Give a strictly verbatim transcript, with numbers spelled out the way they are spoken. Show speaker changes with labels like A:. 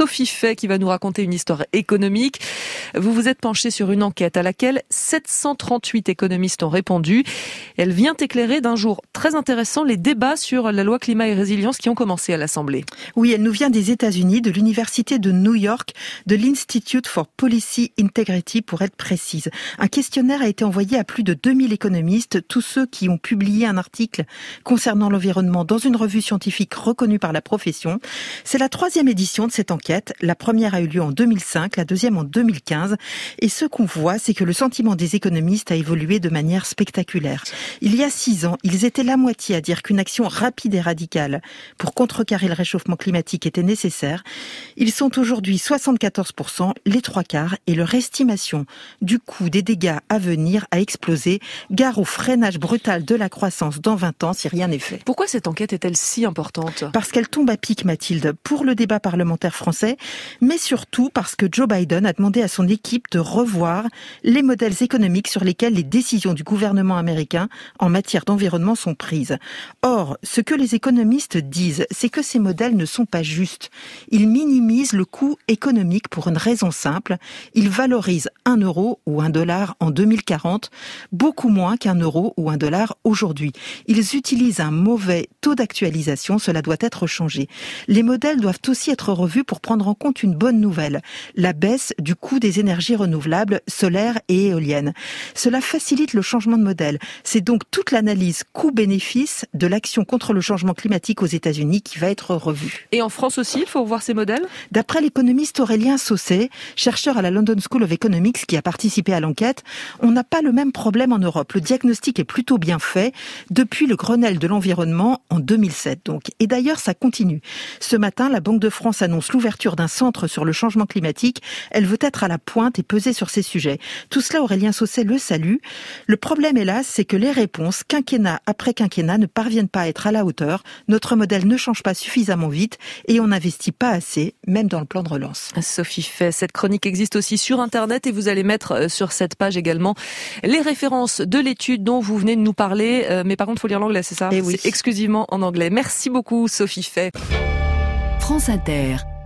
A: Sophie Fay qui va nous raconter une histoire économique. Vous vous êtes penchée sur une enquête à laquelle sept cent trente-huit économistes ont répondu. Elle vient éclairer d'un jour très intéressant les débats sur la loi climat et résilience qui ont commencé à l'Assemblée.
B: Oui, elle nous vient des États-Unis, de l'Université de New York, de l'Institute for Policy Integrity pour être précise. Un questionnaire a été envoyé à plus de deux mille économistes, tous ceux qui ont publié un article concernant l'environnement dans une revue scientifique reconnue par la profession. C'est la troisième édition de cette enquête. La première a eu lieu en deux mille cinq, la deuxième en deux mille quinze. Et ce qu'on voit, c'est que le sentiment des économistes a évolué de manière spectaculaire. Il y a six ans, ils étaient la moitié à dire qu'une action rapide et radicale pour contrecarrer le réchauffement climatique était nécessaire. Ils sont aujourd'hui soixante-quatorze pour cent, les trois quarts, et leur estimation du coût des dégâts à venir a explosé. Gare au freinage brutal de la croissance dans vingt ans si rien n'est fait.
A: Pourquoi cette enquête est-elle si importante ?
B: Parce qu'elle tombe à pic, Mathilde, pour le débat parlementaire français, mais surtout parce que Joe Biden a demandé à son équipe de revoir les modèles économiques sur lesquels les décisions du gouvernement américain en matière d'environnement sont prises. Or, ce que les économistes disent, c'est que ces modèles ne sont pas justes. Ils minimisent le coût économique pour une raison simple. Ils valorisent un euro ou un dollar en deux mille quarante, beaucoup moins qu'un euro ou un dollar aujourd'hui. Ils utilisent un mauvais taux d'actualisation, cela doit être changé. Les modèles doivent aussi être revus pour prendre en compte une bonne nouvelle, la baisse du coût des énergies renouvelables, solaires et éoliennes. Cela facilite le changement de modèle. C'est donc toute l'analyse coût-bénéfice de l'action contre le changement climatique aux États-Unis qui va être revue.
A: Et en France aussi, il faut revoir ces modèles ?
B: D'après l'économiste Aurélien Sausset, chercheur à la London School of Economics qui a participé à l'enquête, on n'a pas le même problème en Europe. Le diagnostic est plutôt bien fait depuis le Grenelle de l'environnement en deux mille sept. Donc. Et d'ailleurs, ça continue. Ce matin, la Banque de France annonce l'ouverture d'un centre sur le changement climatique. Elle veut être à la pointe et peser sur ces sujets. Tout cela, Aurélien Sausset le salue. Le problème, hélas, c'est que les réponses, quinquennat après quinquennat, ne parviennent pas à être à la hauteur. Notre modèle ne change pas suffisamment vite et on n'investit pas assez, même dans le plan de relance.
A: Sophie Fay, cette chronique existe aussi sur Internet et vous allez mettre sur cette page également les références de l'étude dont vous venez de nous parler. Mais par contre, il faut lire l'anglais, c'est ça ?
B: Eh oui.
A: C'est exclusivement en anglais. Merci beaucoup, Sophie Fay.
C: France Inter.